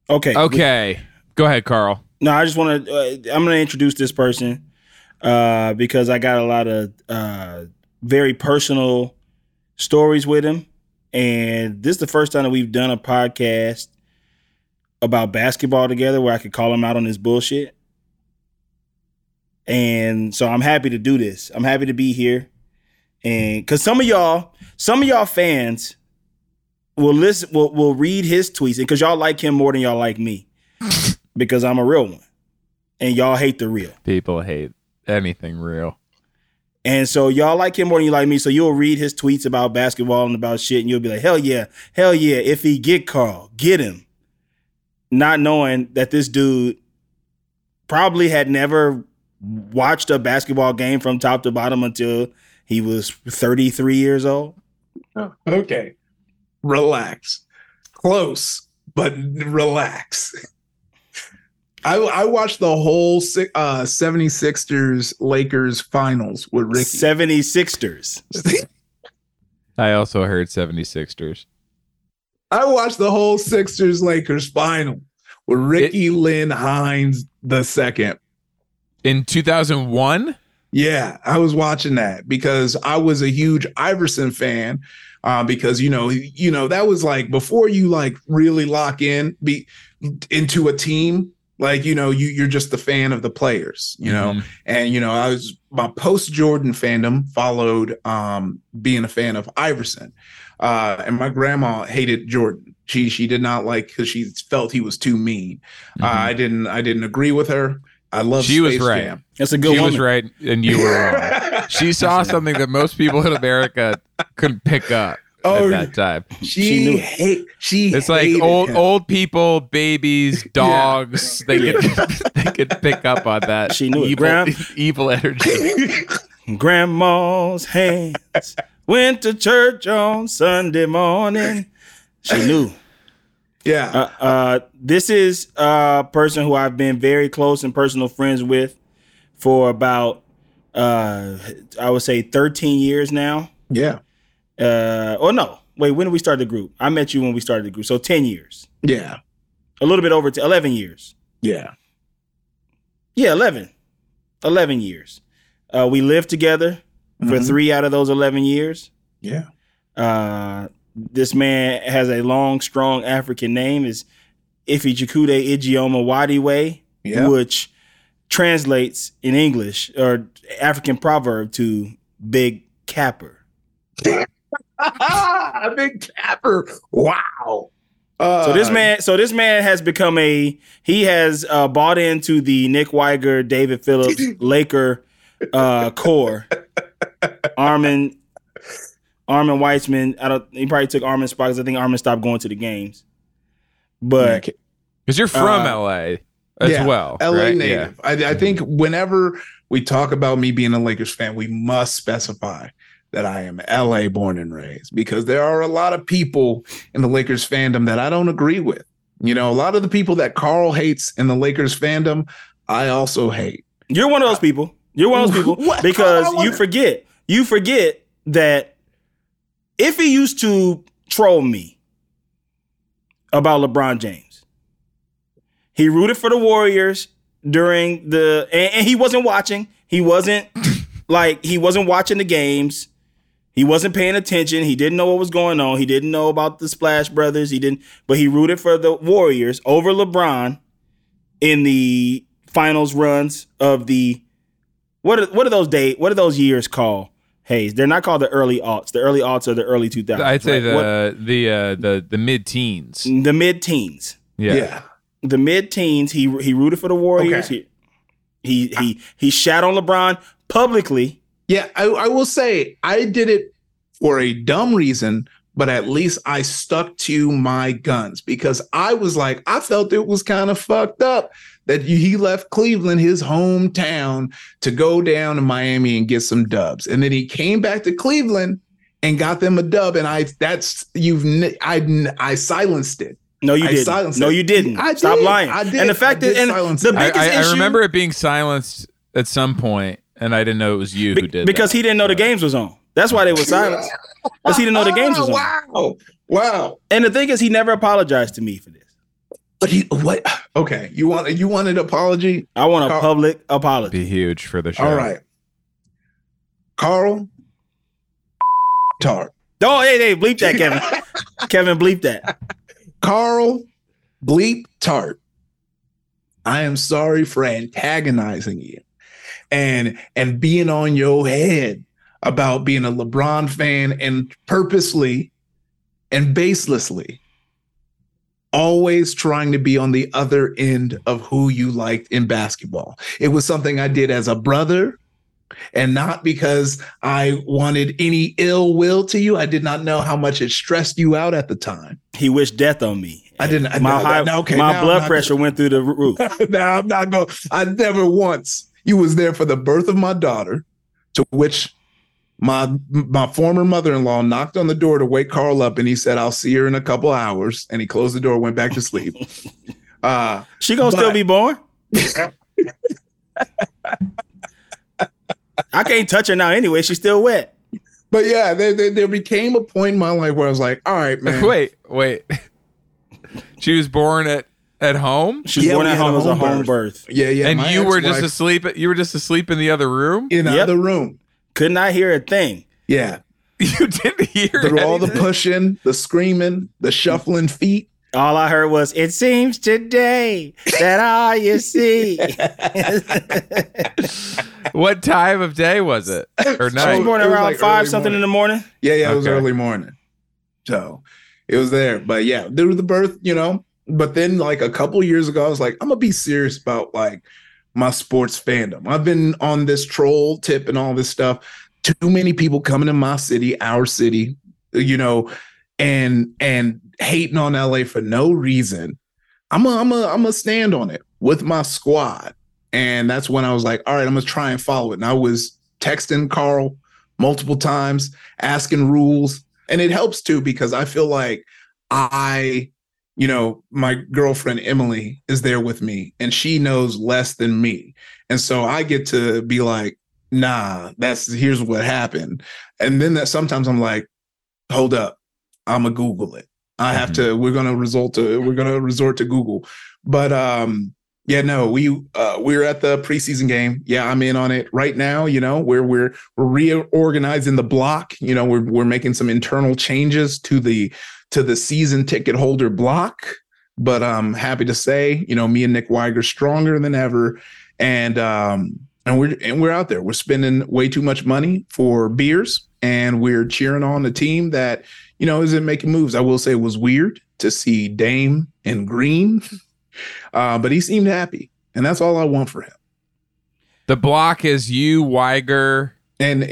Okay. Go ahead, Carl. No, I just want to. I'm going to introduce this person because I got a lot of very personal stories with him, and this is the first time that we've done a podcast about basketball together where I could call him out on his bullshit. And so I'm happy to do this. I'm happy to be here, and because some of y'all fans will read his tweets, and because y'all like him more than y'all like me. Because I'm a real one. And y'all hate the real. People hate anything real. And so y'all like him more than you like me. So you'll read his tweets about basketball and about shit. And you'll be like, hell yeah. If he get Carl, get him. Not knowing that this dude probably had never watched a basketball game from top to bottom until he was 33 years old. Oh, okay. Relax. Close, but relax. I watched the whole 76ers Lakers finals with Ricky. 76ers. I also heard 76ers. I watched the whole Sixers Lakers final with Ricky Lynn Hines II. In 2001? Yeah, I was watching that because I was a huge Iverson fan. Because you know that was like before you like really lock into a team. Like, you're just a fan of the players, and, my post-Jordan fandom followed being a fan of Iverson. And my grandma hated Jordan. She did not like because she felt he was too mean. I didn't agree with her. I love She Space was right. Jam. That's a good one. She was right, and you were wrong. She saw something that most people in America couldn't pick up. At that time, it's like old people, babies, dogs. They could pick up on that. She knew evil energy. Grandma's hands went to church on Sunday morning. She knew. Yeah. This is a person who I've been very close and personal friends with for about I would say 13 years now. Yeah. When did we start the group? I met you when we started the group. So 10 years. Yeah. A little bit over 11 years. Yeah. Yeah, 11. 11 years. We lived together for 3 out of those 11 years. Yeah. This man has a long, strong African name. Is Ifichikude Ijeoma Wadiwe, which translates in English or African proverb to big capper. A big capper. Wow. So this man has become he has bought into the Nick Weiger, David Phillips, Laker core. Armin Weitzman. He probably took Armin's spot because I think Armin stopped going to the games. But because you're from LA as well, LA right? native. Yeah. I think whenever we talk about me being a Lakers fan, we must specify that I am LA born and raised, because there are a lot of people in the Lakers fandom that I don't agree with. A lot of the people that Carl hates in the Lakers fandom, I also hate. You're one of those people. Because you forget that if he used to troll me about LeBron James, he rooted for the Warriors during and he wasn't watching. He wasn't watching the games. He wasn't paying attention. He didn't know what was going on. He didn't know about the Splash Brothers. But he rooted for the Warriors over LeBron in the finals runs of the what are those years called? Hayes, they're not called the early aughts. The early aughts are the early 2000s. I'd say the mid-teens. The mid-teens. Yeah. The mid-teens. He rooted for the Warriors. Okay. He shat on LeBron publicly. Yeah, I will say I did it for a dumb reason, but at least I stuck to my guns, because I felt it was kind of fucked up that he left Cleveland, his hometown, to go down to Miami and get some dubs. And then he came back to Cleveland and got them a dub. And I silenced it. No, you didn't. No, you didn't. Stop lying. I did. And the fact that the biggest issue, I remember it being silenced at some point, and I didn't know it was you who did because that. He didn't know the games was on. That's why they were silenced. Because he didn't know the games was on. Wow. And the thing is, he never apologized to me for this. What? Okay, you want an apology? I want a public apology. Be huge for the show. All right, Carl Tart. Oh, hey, bleep that, Kevin. Kevin, bleep that. Carl Bleep Tart. I am sorry for antagonizing you and being on your head about being a LeBron fan and purposely and baselessly always trying to be on the other end of who you liked in basketball. It was something I did as a brother and not because I wanted any ill will to you. I did not know how much it stressed you out at the time. He wished death on me. I didn't. My blood pressure went through the roof. Now I'm not going. I never once. You was there for the birth of my daughter, to which my former mother-in-law knocked on the door to wake Carl up, and he said, "I'll see her in a couple hours." And he closed the door, went back to sleep. She gonna still be born. I can't touch her now anyway. She's still wet. But yeah, there became a point in my life where I was like, all right, man. Wait. She was born at home? She was born at home as a home birth. Yeah. And you were just asleep. You were just asleep in the other room? In the other room. Could not hear a thing. Yeah. You didn't hear Through all the pushing, the screaming, the shuffling feet. All I heard was, "It seems today that all you see." What time of day was it? Or night? She was born around 5 something in the morning. Yeah, it was early morning. So it was there. But yeah, there was the birth, But then like a couple years ago, I was like, I'm gonna be serious about like my sports fandom. I've been on this troll tip and all this stuff. Too many people coming to my city, our city, and hating on LA for no reason. I'm a stand on it with my squad. And that's when I was like, all right, I'm gonna try and follow it. And I was texting Carl multiple times, asking rules. And it helps too, because I feel like my girlfriend Emily is there with me and she knows less than me. And so I get to be like, nah, here's what happened. And then sometimes I'm like, hold up, I'm gonna Google it. We're gonna resort to Google. But we're at the preseason game. Yeah, I'm in on it right now. We're reorganizing the block. We're making some internal changes to the season ticket holder block. But I'm happy to say, me and Nick Weiger stronger than ever, and we're out there. We're spending way too much money for beers, and we're cheering on a team that isn't making moves. I will say it was weird to see Dame in green. But he seemed happy, and that's all I want for him. The block is you, Weiger, and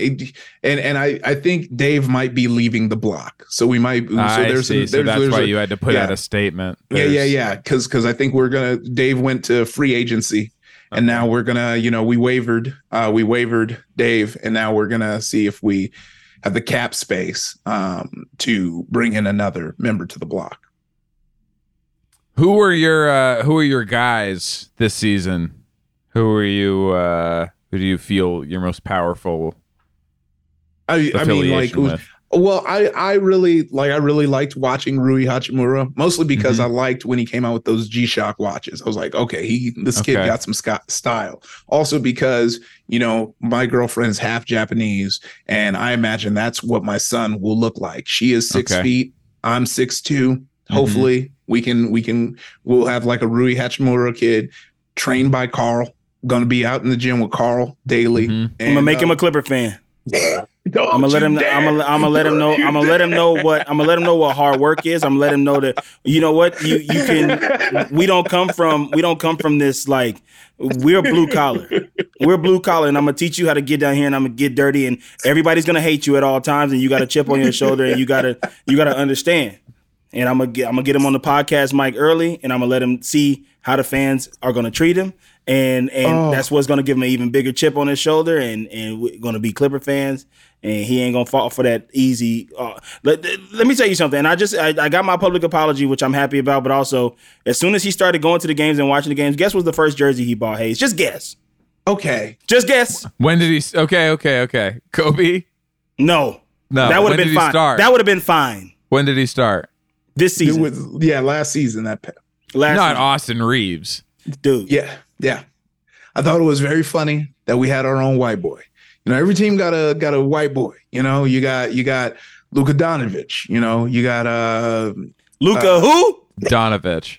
I think Dave might be leaving the block, so we might. So that's why you had to put out a statement. Yeah. Because I think Dave went to free agency, and now we're gonna. We wavered Dave, and now we're gonna see if we have the cap space to bring in another member to the block. Who are your guys this season? Who do you feel your most powerful affiliation with? Well, I really liked watching Rui Hachimura, mostly because I liked when he came out with those G-Shock watches. I was like, okay, this kid got some style. Also because, my girlfriend's half Japanese, and I imagine that's what my son will look like. She is 6 feet. I'm 6'2". Hopefully we'll have like a Rui Hachimura kid trained by Carl. Going to be out in the gym with Carl daily. And, I'm gonna make him a Clipper fan. I'm gonna let him know what hard work is. I'm gonna let him know that you know what you can. We don't come from this like we're blue collar. We're blue collar, and I'm gonna teach you how to get down here, and I'm gonna get dirty, and everybody's gonna hate you at all times, and you got a chip on your shoulder, and you gotta understand. And I'm gonna get him on the podcast mic early, and I'm gonna let him see how the fans are gonna treat him, and that's what's gonna give him an even bigger chip on his shoulder, and we're gonna be Clipper fans, and he ain't gonna fall for that easy. Let me tell you something. And I got my public apology, which I'm happy about, but also as soon as he started going to the games and watching the games, guess what's the first jersey he bought? Hayes, just guess. Okay, just guess. When did he? Okay. Kobe. No, that would have been fine. That would have been fine. When did he start? This season. Last season. Not Austin Reeves. Dude. Yeah. I thought it was very funny that we had our own white boy. You know, every team got a white boy. You know, you got Luka Doncic. You know, you got Luka who? Doncic.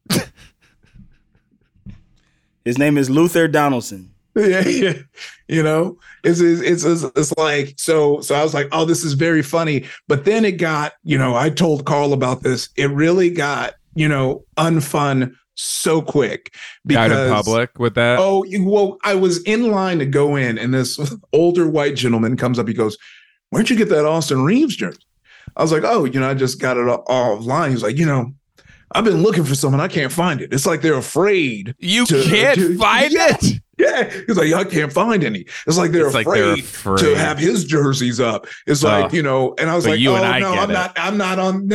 His name is Luther Donaldson. Yeah. You know, it's like so I was like, oh, this is very funny. But then it got, you know, I told Carl about this. It really got, you know, unfun so quick because out in public with that. Oh, well, I was in line to go in, and this older white gentleman comes up. He goes, "Where'd you get that Austin Reeves jersey?" I was like, "Oh, you know, I just got it offline." He's like, "You know, I've been looking for someone. I can't find it. It's like they're afraid. You can't find it." Yeah, he's like, I can't find any. It's like they're afraid to have his jerseys up. It's like, you know, and I was like, oh no, I'm not on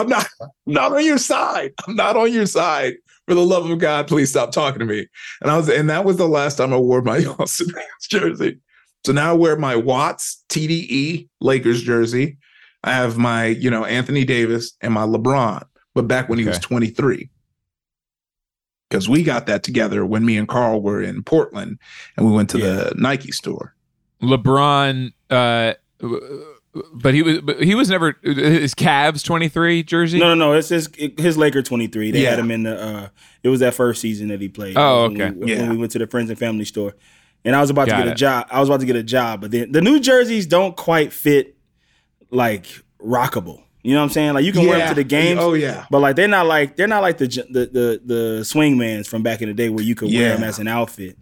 on your side. I'm not on your side. For the love of God, please stop talking to me. And that was the last time I wore my Austin Reeves jersey. So now I wear my Watts TDE Lakers jersey. I have my, you know, Anthony Davis and my LeBron, but back when he was 23. Because we got that together when me and Carl were in Portland and we went to the Nike store. LeBron, but he was never his Cavs 23 jersey. No, it's his Laker 23. They had him in the. It was that first season that he played. Oh, okay. When we went to the Friends and Family store, and I was about to get a job. I was about to get a job, but then the new jerseys don't quite fit like rockable. You know what I'm saying? Like you can wear them to the games. Oh yeah. But like they're not like the swingmans from back in the day where you could wear them as an outfit.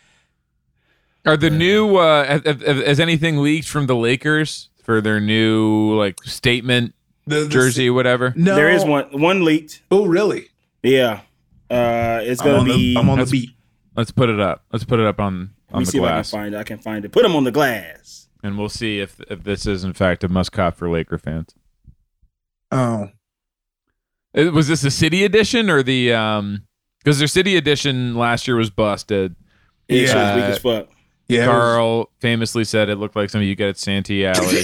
Are the new has anything leaked from the Lakers for their new like statement jersey, whatever? No, there is one leaked. Oh really? Yeah. It's gonna be. I'm on the beat. Let's put it up. Let's put it up on the glass. I can find it. Put them on the glass, and we'll see if this is in fact a must cop for Laker fans. Oh, was this a city edition or the because their city edition last year was busted. Yeah, weak as fuck. Yeah, Carl famously said it looked like something you get at Santee Alley.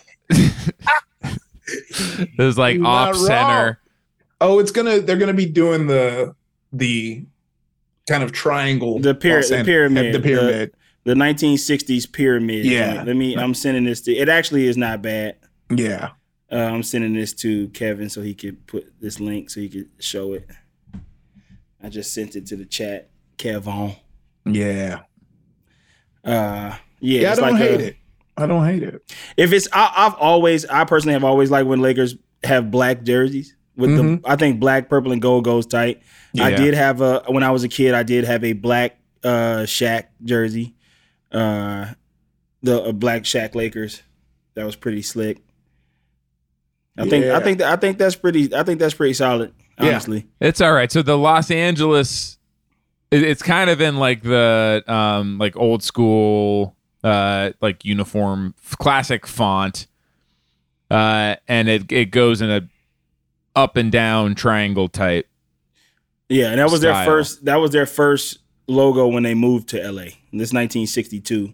It was like off center. Oh, they're gonna be doing the kind of triangle, the pyramid, the 1960s pyramid. Yeah, I'm sending this to. It actually is not bad. Yeah. I'm sending this to Kevin so he could put this link so he could show it. I just sent it to the chat, Kevin. Yeah. I don't hate it. I don't hate it. If it's, I personally have always liked when Lakers have black jerseys with the. I think black, purple, and gold goes tight. Yeah. I did have when I was a kid, I did have a black Shaq jersey, the black Shaq Lakers. That was pretty slick. I think that's pretty solid, honestly. Yeah. It's all right. So the Los Angeles, it's kind of in like the like old school like uniform classic font, and it goes in a up and down triangle type. Yeah, and that was style. That was their first logo when they moved to LA. This 1962.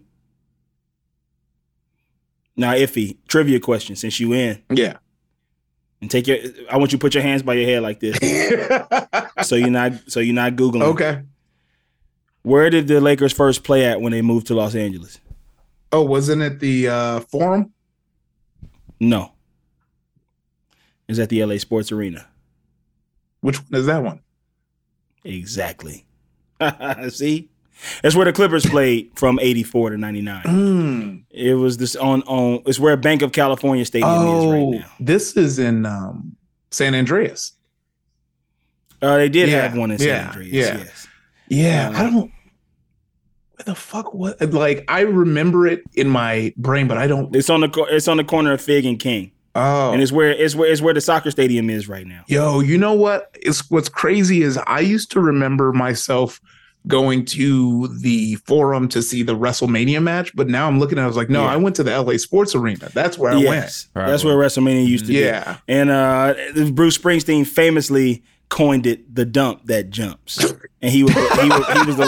Now, Iffy, trivia question since you in. Yeah. And I want you to put your hands by your head like this. so you're not Googling. Okay. Where did the Lakers first play at when they moved to Los Angeles? Oh, wasn't it the Forum? No. It was at the LA Sports Arena. Which one is that one? Exactly. See? That's where the Clippers played from 84 to 99. It was this on it's where Bank of California Stadium is right now. This is in San Andreas. They did have one in San Andreas. Yes. Yeah. I don't. Where the fuck was? Like I remember it in my brain, but I don't. It's on the corner of Fig and King. Oh, and it's where the soccer stadium is right now. Yo, you know what? What's crazy is I used to remember myself going to the Forum to see the WrestleMania match, but now I'm looking at it, I was like, no, I went to the LA Sports Arena. That's where I went. That's where WrestleMania used to be. Yeah. And Bruce Springsteen famously coined it the dump that jumps. And he was the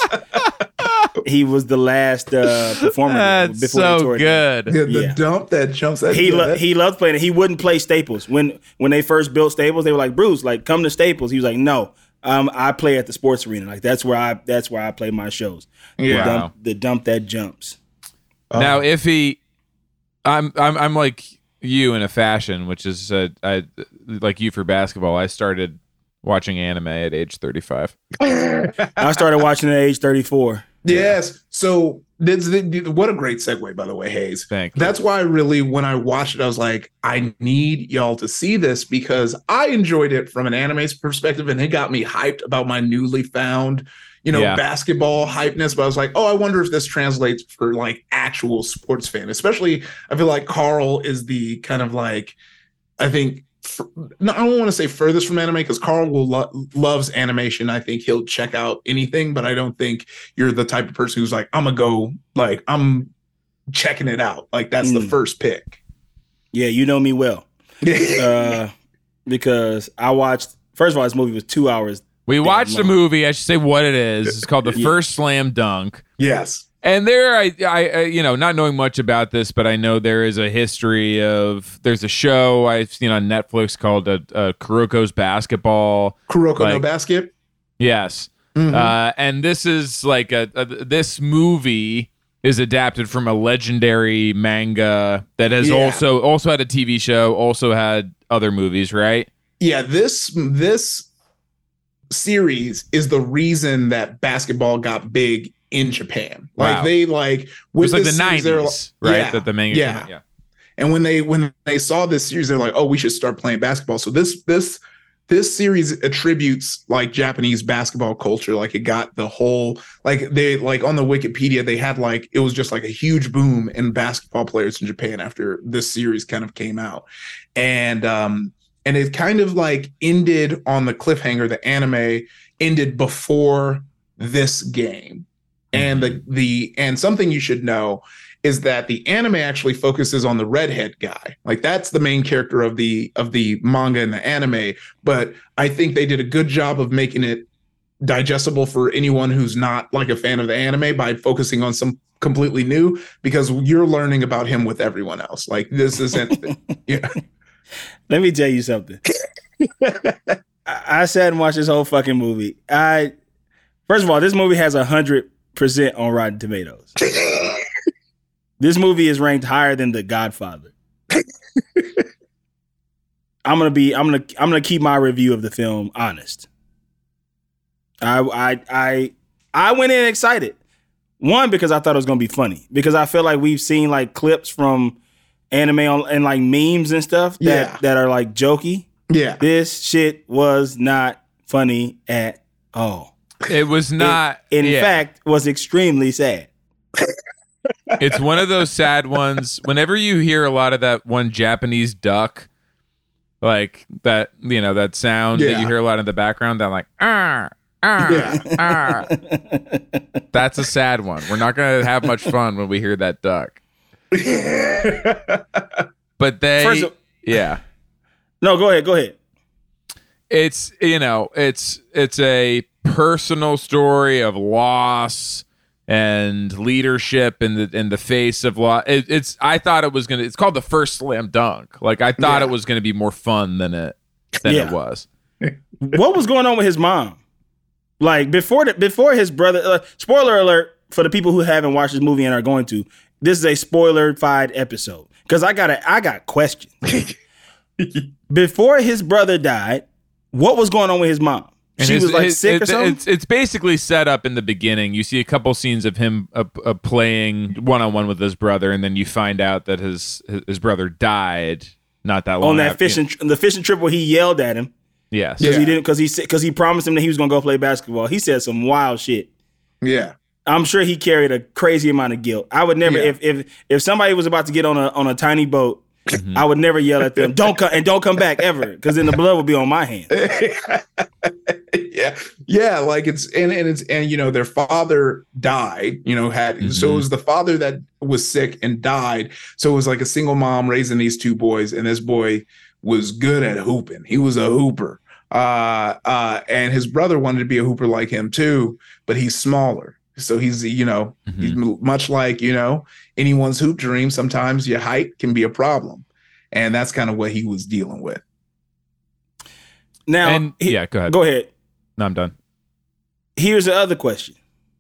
last performer. That's before so good. The dump that jumps. He loved playing it. He wouldn't play Staples. When they first built Staples, they were like, Bruce, like come to Staples. He was like, no, I play at the sports arena. Like that's where I play my shows. Yeah, the dump that jumps. Now, I'm like you in a fashion, which is I like you for basketball. I started watching anime at age 35. I started watching at age 34. Yes. So what a great segue, by the way, Hayes. Thank you. That's why when I watched it, I was like, I need y'all to see this because I enjoyed it from an anime perspective, and it got me hyped about my newly found, basketball hypeness. But I was like, oh, I wonder if this translates for like actual sports fan. Especially, I feel like Carl is the kind of like, I think. I don't want to say furthest from anime because Carl loves animation. I think he'll check out anything, but I don't think you're the type of person who's like, I'm checking it out. Like that's the first pick. Yeah, you know me well. Because I watched, first of all, this movie was 2 hours. We watched a movie. I should say what it is. It's called The First Slam Dunk. Yes. And there, I not knowing much about this, but I know there is a history of. There's a show I've seen on Netflix called Kuroko's Basketball. Kuroko no Basket. Yes, and this is like this movie is adapted from a legendary manga that has also had a TV show, also had other movies, right? Yeah, this series is the reason that basketball got big in Japan. Like they like with it was like the 90s, right? Yeah, that the manga came out, And when they saw this series, they're like, oh, we should start playing basketball. So this series attributes like Japanese basketball culture. Like it got the whole like they like on the Wikipedia, they had like it was just like a huge boom in basketball players in Japan after this series kind of came out. And it kind of like ended on the cliffhanger. The anime ended before this game. And and something you should know is that the anime actually focuses on the redhead guy. Like that's the main character of the manga and the anime. But I think they did a good job of making it digestible for anyone who's not like a fan of the anime by focusing on some completely new, because you're learning about him with everyone else. Like this isn't. Let me tell you something. I sat and watched this whole fucking movie. First of all, this movie has 100% on Rotten Tomatoes. This movie is ranked higher than The Godfather. I'm gonna keep my review of the film honest. I went in excited. One, because I thought it was gonna be funny. Because I feel like we've seen like clips from anime and like memes and stuff that are like jokey. Yeah. This shit was not funny at all. It was not. In fact, was extremely sad. It's one of those sad ones. Whenever you hear a lot of that one Japanese duck, like that, that sound that you hear a lot in the background, that like, that's a sad one. We're not going to have much fun when we hear that duck. But No, go ahead. It's it's a personal story of loss and leadership in the face of loss. I thought it was it's called The First Slam Dunk. Like I thought it was gonna be more fun than it was. What was going on with his mom? Like before his brother. Spoiler alert for the people who haven't watched this movie and are going to. This is a spoiler-fied episode because I got questions. Before his brother died, what was going on with his mom? She was like sick or something? It's basically set up in the beginning. You see a couple scenes of him playing one-on-one with his brother, and then you find out that his brother died not that long on that the fishing trip where he yelled at him. Yes, because he promised him that he was going to go play basketball. He said some wild shit. Yeah. I'm sure he carried a crazy amount of guilt. I would never, if somebody was about to get on a tiny boat, I would never yell at them, don't come back ever, because then the blood would be on my hands. Yeah, like it's their father died, so it was the father that was sick and died. So it was like a single mom raising these two boys, and this boy was good at hooping. He was a hooper. And his brother wanted to be a hooper like him too, but he's smaller. So he's he's much like, anyone's hoop dream. Sometimes your height can be a problem. And that's kind of what he was dealing with. Now, go ahead. Go ahead. No, I'm done. Here's the other question.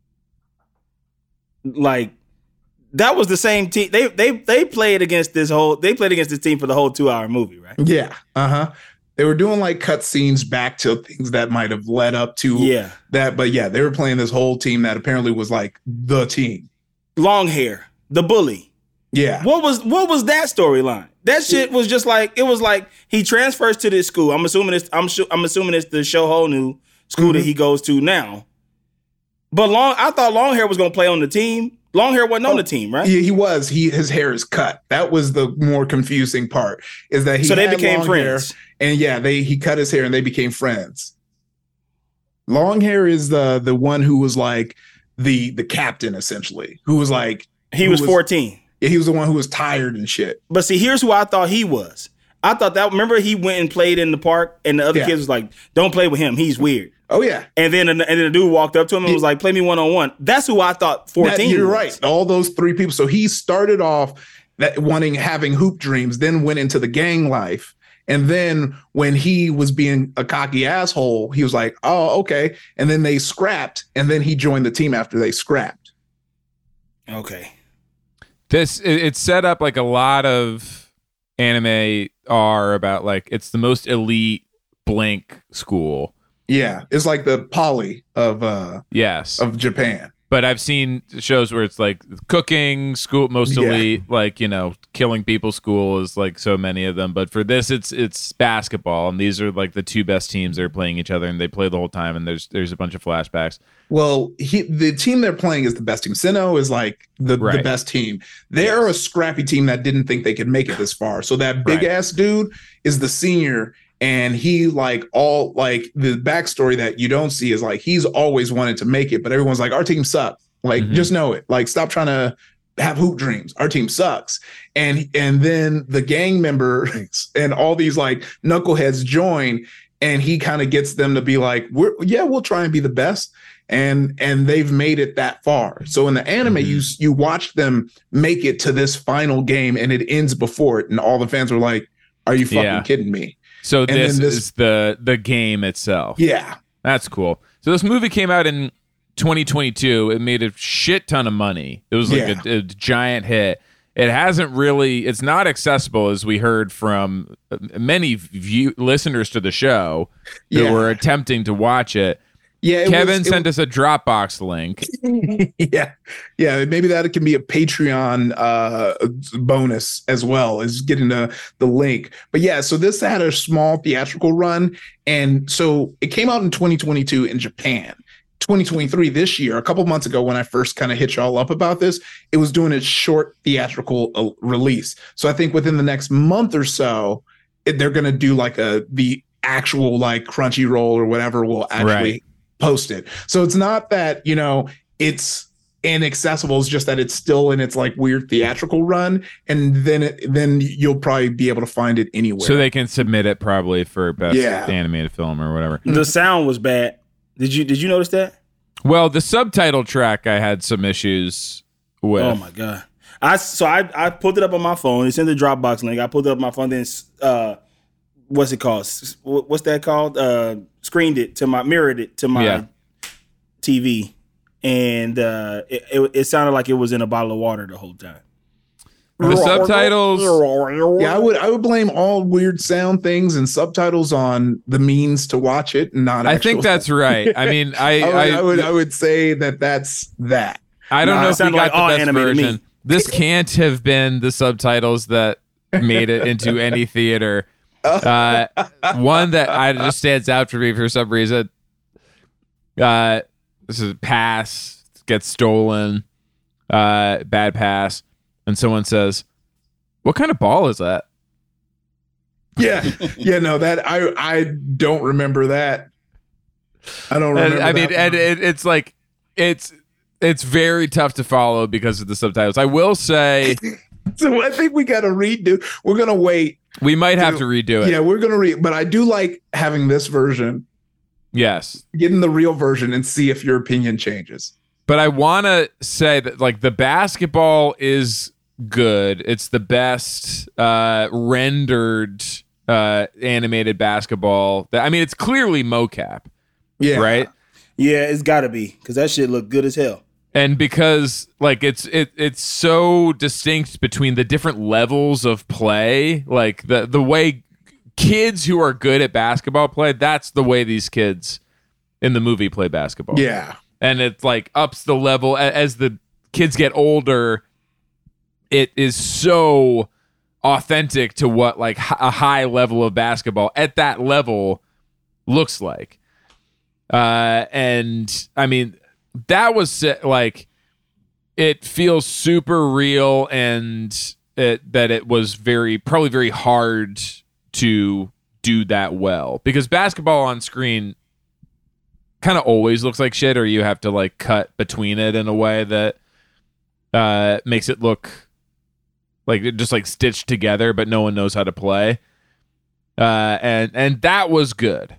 Like, that was the same team. They played against this team for the whole 2-hour movie, right? Yeah. Uh-huh. They were doing like cut scenes back to things that might have led up to that. But yeah, they were playing this whole team that apparently was like the team. Long hair, the bully. Yeah. What was that storyline? That shit was just like, it was like he transfers to this school. I'm assuming it's the Shohonu school that he goes to now. But I thought Longhair was gonna play on the team. Longhair wasn't on the team, right? Yeah, he was. His hair is cut. That was the more confusing part. Is that he? So they became friends. And yeah, he cut his hair and they became friends. Longhair is the one who was like the captain essentially, who was like he was 14. Yeah, he was the one who was tired and shit. But see, here's who I thought he was. I thought that. Remember, he went and played in the park, and the other kids was like, "Don't play with him. He's weird." Oh yeah. And then the dude walked up to him and was like, "Play me 1-on-1." That's who I thought 14. You're right. All those three people. So he started off having hoop dreams, then went into the gang life. And then when he was being a cocky asshole, he was like, "Oh, okay." And then they scrapped, and then he joined the team after they scrapped. Okay. It's set up like a lot of anime are about, like, it's the most elite blank school. Yeah, it's like the Poly of Japan. But I've seen shows where it's like cooking school, most elite, like, you know, killing people school is like so many of them. But for this, it's basketball, and these are like the two best teams that are playing each other, and they play the whole time. And there's a bunch of flashbacks. Well, the team they're playing is the best team. Sinnoh is like the best team. They're a scrappy team that didn't think they could make it this far. So that big ass dude is the senior. And he the backstory that you don't see is like he's always wanted to make it, but everyone's like, our team sucks. Like, just know it. Like, stop trying to have hoop dreams. Our team sucks. And then the gang members and all these like knuckleheads join, and he kind of gets them to be like, we'll try and be the best. And they've made it that far. So in the anime, you watch them make it to this final game, and it ends before it, and all the fans were like, are you fucking kidding me? So this is the game itself. Yeah. That's cool. So this movie came out in 2022. It made a shit ton of money. It was like a giant hit. It hasn't really, it's not accessible, as we heard from many listeners to the show who were attempting to watch it. Yeah, Kevin sent us a Dropbox link. Yeah. Maybe that can be a Patreon bonus as well, as getting the link. But yeah, so this had a small theatrical run, and so it came out in 2022 in Japan. 2023 this year, a couple months ago, when I first kind of hit y'all up about this, it was doing its short theatrical release. So I think within the next month or so, they're going to do like the actual like Crunchyroll or whatever will actually post it. So it's not that, you know, it's inaccessible. It's just that it's still in its like weird theatrical run, and then you'll probably be able to find it anywhere. So they can submit it probably for best animated film or whatever. The sound was bad. Did you notice that? Well, the subtitle track I had some issues with. Oh my god! I pulled it up on my phone. It's in the Dropbox link. I pulled it up on my phone. Then what's it called? What's that called? Mirrored it to my TV, and it sounded like it was in a bottle of water the whole time. The subtitles. Yeah, I would blame all weird sound things and subtitles on the means to watch it, and not. I think that's right. I mean, I would say that's that. I don't know if we got the best version. This can't have been the subtitles that made it into any theater. One that just stands out for me for some reason. This is pass gets stolen. Bad pass. And someone says, "What kind of ball is that?" Yeah, no, that I don't remember that. I don't remember. I mean, and it's like it's very tough to follow because of the subtitles. I will say. So I think we got to redo. We're gonna wait. We might have to redo it. Yeah, we're gonna read. But I do like having this version. Yes, getting the real version and see if your opinion changes. But I want to say that like the basketball is good. It's the best rendered animated basketball. I mean, it's clearly mocap. Yeah. Right? Yeah, it's got to be because that shit look good as hell. And because like it's so distinct between the different levels of play, like the way kids who are good at basketball play, that's the way these kids in the movie play basketball. Yeah. And it like ups the level as the kids get older. It is so authentic to what like a high level of basketball at that level looks like. And I mean, that was like, it feels super real, and that it was probably very hard to do that well, because basketball on screen kind of always looks like shit, or you have to like cut between it in a way that makes it look like it just like stitched together, but no one knows how to play. And that was good.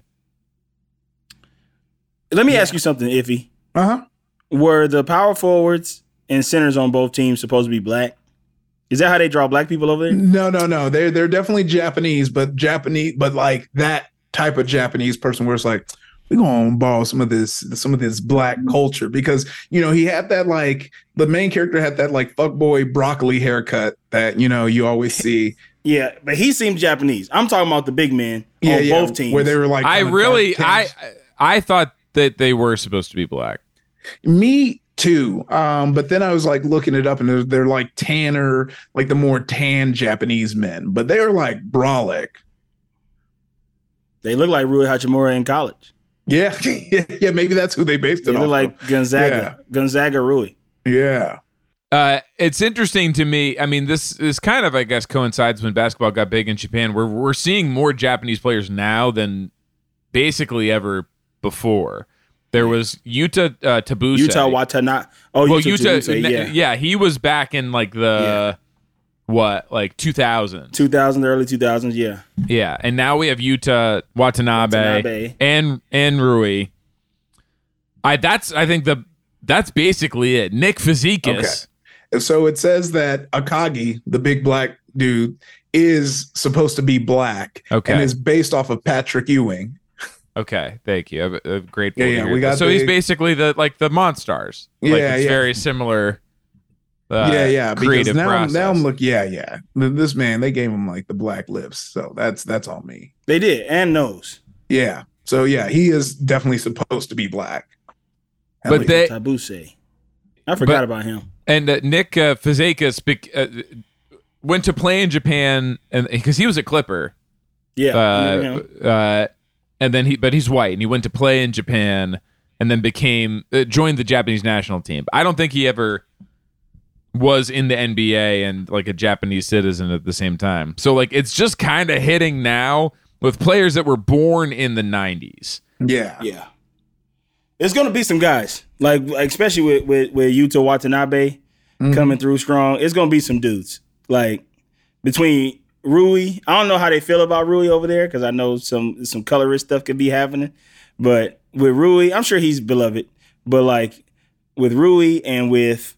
Let me ask you something, Iffy. Were the power forwards and centers on both teams supposed to be black? Is that how they draw black people over there? No. They're definitely Japanese, but like that type of Japanese person where it's like, we're gonna borrow some of this black culture, because he had that, like, the main character had that like fuckboy broccoli haircut that you always see. Yeah, but he seemed Japanese. I'm talking about the big men on both teams, where they were like, I thought that they were supposed to be black. Me too. But then I was like looking it up, and they're like tanner, like the more tan Japanese men, but they're like brolic. They look like Rui Hachimura in college. Yeah. Yeah, maybe that's who they based it on. They look like Gonzaga. Yeah. Gonzaga Rui. Yeah. It's interesting to me. I mean, this kind of, I guess, coincides when basketball got big in Japan. We're seeing more Japanese players now than basically ever before. There was Yuta Tabuse. Yuta Watanabe. Oh, well, Yuta. Yeah, he was back in like the like 2000s. 2000, early 2000s. Yeah. Yeah, and now we have Yuta Watanabe. and Rui. I think that's basically it. Nick Fazekas. Okay. So it says that Akagi, the big black dude, is supposed to be black. Okay. And is based off of Patrick Ewing. Okay, thank you. I'm grateful. Yeah, we got. So he's basically the Monstars. Yeah, like it's very similar. Because now I'm looking. Yeah. This man, they gave him like the black lips, so that's on me. They did, and nose. Yeah. So yeah, he is definitely supposed to be black. But Tabuse, I forgot about him. And Nick Fazekas went to play in Japan, and because he was a Clipper. Yeah. And then he's white, and he went to play in Japan, and then joined the Japanese national team. I don't think he ever was in the NBA and like a Japanese citizen at the same time. So like it's just kind of hitting now with players that were born in the 90s. Yeah. Yeah. There's going to be some guys, like especially with Yuta Watanabe coming through strong. It's going to be some dudes. Like between Rui, I don't know how they feel about Rui over there, because I know some colorist stuff could be happening. But with Rui, I'm sure he's beloved. But like with Rui and with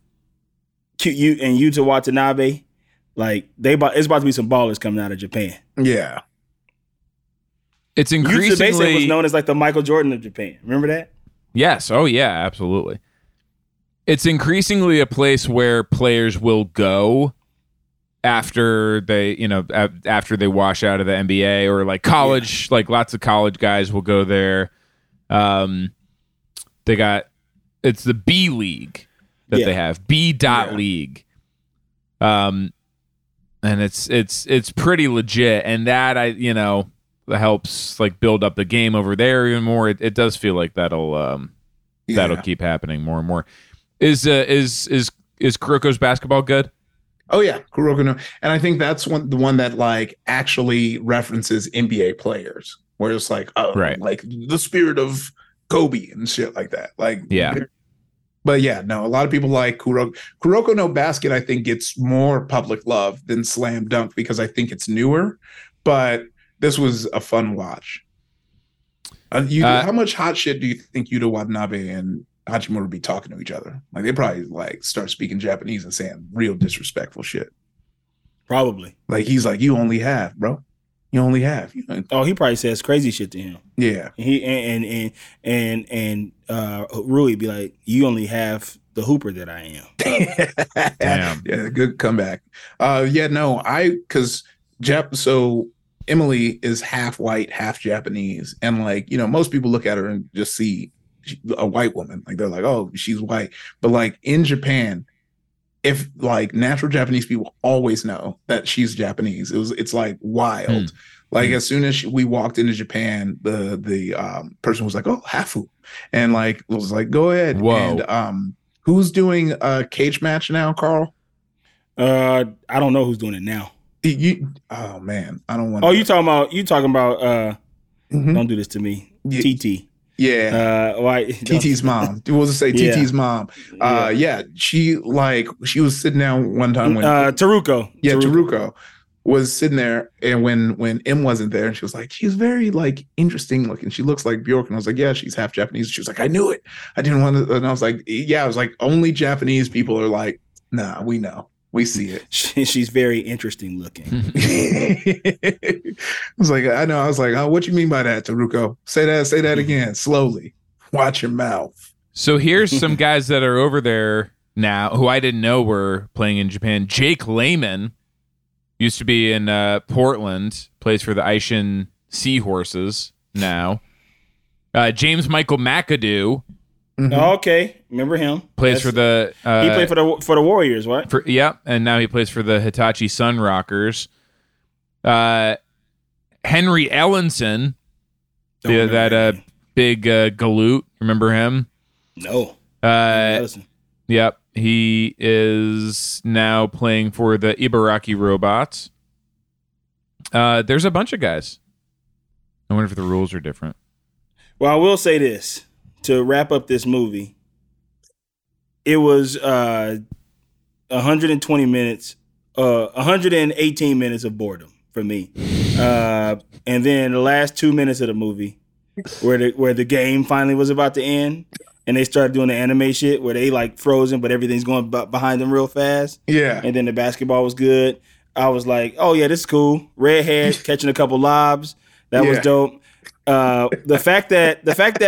Yuta Watanabe, like it's about to be some ballers coming out of Japan. Yeah. It's increasingly... Yuta basically was known as like the Michael Jordan of Japan. Remember that? Yes. Oh, yeah, absolutely. It's increasingly a place where players will go after they wash out of the NBA, or like college, like lots of college guys will go there. It's the B League that they have, B.League. And it's pretty legit, and that helps like build up the game over there even more. It does feel like that'll keep happening more and more. Is Kuroko's basketball good? Oh yeah, Kuroko no. And I think that's the one that like actually references NBA players, where it's like, like the spirit of Kobe and shit like that. Like, yeah. But yeah, no, a lot of people like Kuroko. Kuroko no Basket, I think, gets more public love than Slam Dunk because I think it's newer. But this was a fun watch. How much hot shit do you think Yuta Watanabe and Hachimura be talking to each other? Like they probably like start speaking Japanese and saying real disrespectful shit. Probably. Like he's like, you only have, bro. You only have. You know? Oh, he probably says crazy shit to him. Yeah. He and Rui be like, you only have the hooper that I am. Damn. Yeah, good comeback. So Emily is half white, half Japanese, and like, you know, most people look at her and just see a white woman. Like they're like, oh, she's white. But like in Japan, if like natural Japanese people always know that she's Japanese. It's like wild. Like as soon as we walked into Japan, the person was like, oh, Hafu, and like was like, go ahead. Whoa. And who's doing a cage match now, Carl? I don't know who's doing it now. Oh man, I don't want. Oh, you talking about don't do this to me, TT. Yeah. Why? TT's mom. We'll just say TT's mom. She was sitting down one time when Taruko. Yeah, Taruko was sitting there, and when M wasn't there, and she was like, she's very like interesting looking. She looks like Bjork, and I was like, yeah, she's half Japanese. She was like, I knew it. I didn't want to, and I was like, yeah, I was like, only Japanese people are like, nah, we know. We see it. She's very interesting looking. I was like, I know. I was like, oh, what you mean by that, Taruko? Say that again, slowly. Watch your mouth. So here's some guys that are over there now who I didn't know were playing in Japan. Jake Lehman used to be in Portland, plays for the Aishin Seahorses now. James Michael McAdoo. Mm-hmm. Oh, okay, remember him? Plays for the he played for the Warriors, right? And now he plays for the Hitachi Sun Rockers. Henry Ellenson, that big galoot. Remember him? No. Yep, he is now playing for the Ibaraki Robots. There's a bunch of guys. I wonder if the rules are different. Well, I will say this. To wrap up this movie, it was 120 minutes, 118 minutes of boredom for me, and then the last 2 minutes of the movie, where the game finally was about to end, and they started doing the anime shit where they like frozen, but everything's going behind them real fast. Yeah, and then the basketball was good. I was like, oh yeah, this is cool. Redhead catching a couple lobs, that was dope. The fact that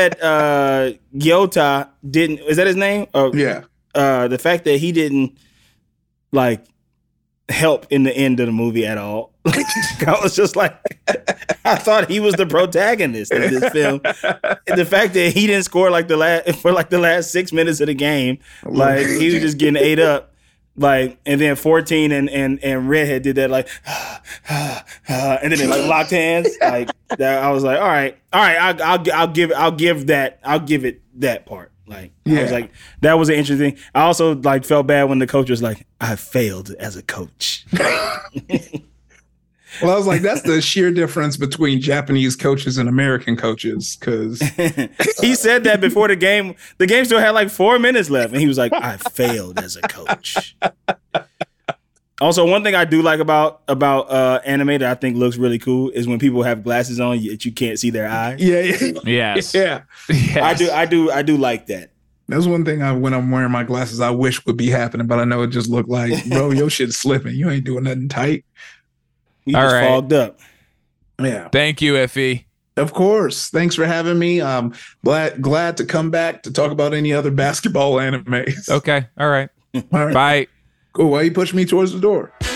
Gyota didn't, is that his name? The fact that he didn't like help in the end of the movie at all. I was just like, I thought he was the protagonist of this film. The fact that he didn't score like the last 6 minutes of the game, like he was just getting ate up. Like, and then 14 and Redhead did that, like, and then they like locked hands, like that. I was like, all right, I'll give it that part. Like, I was like, that was an interesting. I also like felt bad when the coach was like, I failed as a coach. Well, I was like, that's the sheer difference between Japanese coaches and American coaches, because he said that before the game. The game still had like 4 minutes left, and he was like, I failed as a coach. Also, one thing I do like about anime that I think looks really cool is when people have glasses on that you can't see their eyes. Yes. I do like that. That's one thing when I'm wearing my glasses, I wish would be happening, but I know it just looked like, bro, your shit's slipping. You ain't doing nothing tight. You just fogged up. Yeah. Thank you, Effie. Of course. Thanks for having me. Glad to come back to talk about any other basketball animes. Okay. All right. All right. Bye. Cool. Why you pushing me towards the door?